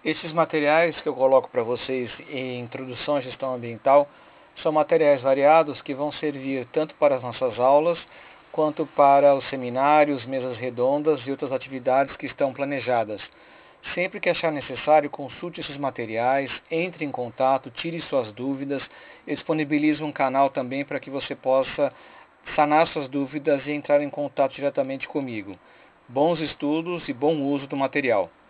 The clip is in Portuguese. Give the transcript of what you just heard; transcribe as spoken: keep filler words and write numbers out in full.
Esses materiais que eu coloco para vocês em Introdução à Gestão Ambiental são materiais variados que vão servir tanto para as nossas aulas quanto para os seminários, mesas redondas e outras atividades que estão planejadas. Sempre que achar necessário, consulte esses materiais, entre em contato, tire suas dúvidas. Eu disponibilizo um canal também para que você possa sanar suas dúvidas e entrar em contato diretamente comigo. Bons estudos e bom uso do material.